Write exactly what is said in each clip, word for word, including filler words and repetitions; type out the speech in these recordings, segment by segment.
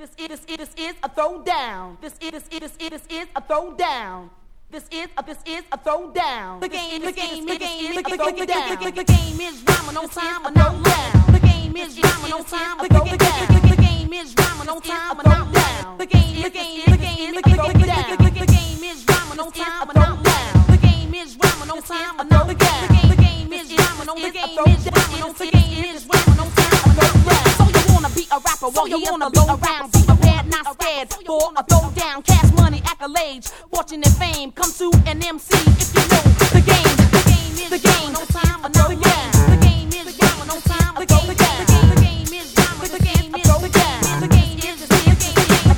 This is this is this is a throwdown. This is this is this is this is a throwdown. This is a this is a throwdown. The game, the game, the game, the game, the game is rhyming on time and not loud. The game is rhyming on time. The game is rhyming on time and not loud. The game, the game, the game, the game, the game is rhyming on time and not loud. The game is rhyming on time and not loud. The game is rhyming on the game is rhyming on the game is rhyming on time and not loud. So you wanna be a rapper? Well, you wanna be a rapper? Be prepared, not scared for a throwdown. Cash money, accolades, fortune and fame. Come to an M C if you know the game. The game is the game on time and not loud. The game is rhyming on time. The game, the game, the game is rhyming. The game is the game. The game is the game. The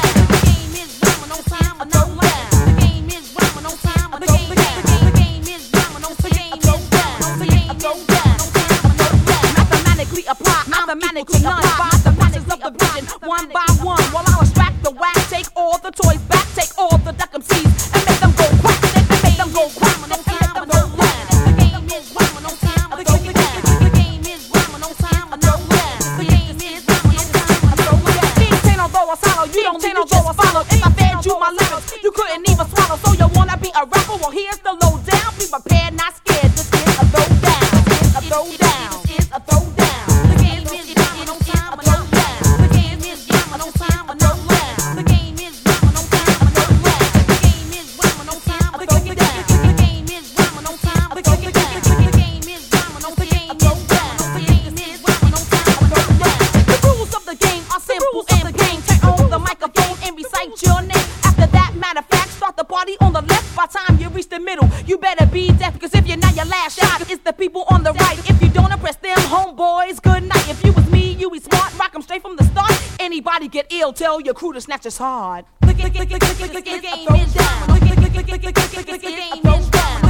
game is rhyming on time and not loud. The game is rhyming on time. The game, the game is rhyming on the game is rhyming on the game is rhyming on time and not loud. Mathematically apply, mathematically apply the process of the vision one by one. While I'll extract the whack, take all the toys back, take all the duck M Cs and make them go quack. Make them go quack and make them go loud. The game is rhyming on time. The game, the game is rhyming on time and not loud. The game is rhyming on time and not loud. Things ain't although I swallow, you don't need to just follow. If I fed you my lyrics, you couldn't even swallow. So you wanna be a rapper? Well, here's the lowdown. Be prepared, not scared. This is a throwdown. This is a throwdown. This is a throwdown. The game is rhyming on time and not loud. The game is rhyming on time and not loud. The game is rhyming on time and not loud. The game is rhyming on time and not loud. The game is rhyming on time and not loud. The game is rhyming on the game is rhyming on the game is rhyming on time and not loud. The rules of the game are simple and plain. Turn on the microphone and recite your name. After that, matter of fact, start the party on the left. By time you reach the middle, you better be deaf, because if you're not, your last shot is the people on the right. If you don't impress them, homeboys, good night. If you was me, you be smart, rock 'em straight from the start. Anybody get ill, tell your crew to snatch us hard. The game is down. The game is down. The game is down.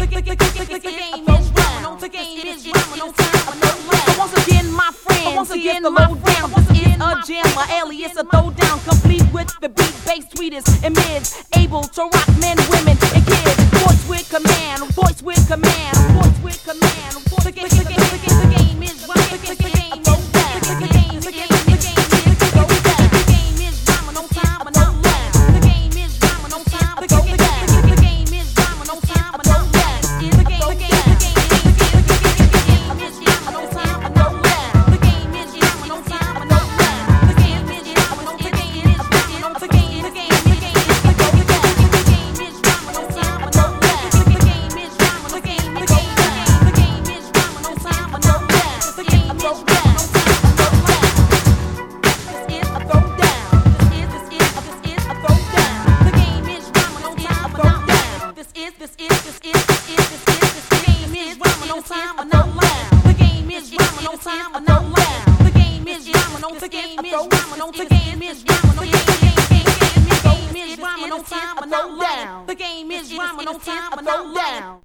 The game is rhyming on time and not loud. Once again, my friends, once again, the lowdown. This is a jam, a alias, a throwdown, complete with the beat, bass, sweetest and mids, able to rock men, women, and kids. Voice with command, voice with command, voice with command. The game, the game, the game, the game is rhyming. The game is down. The game, the game, the game, the game is rhyming on time and not loud. The game is rhyming on time. The game, the game is rhyming on time and not loud. The game, the game, the game, the game is rhyming on time and not loud. The game is rhyming on time and not loud. The game is rhyming on the game is rhyming on the game, the game, the game, the game is rhyming on time and not loud. The game is rhyming, the game, the game, the game is rhyming on time and not loud. The game is rhyming on time and not loud. This is a throwdown. This is this is this is a throwdown. The game is rhyming on time and not loud. This is this is this is this is this is this game is rhyming on time and not loud. The game is rhyming on time and not loud. The game is rhyming on the game is rhyming on the game is rhyming on the game is rhyming on time and not loud. The game is rhyming on time and not loud.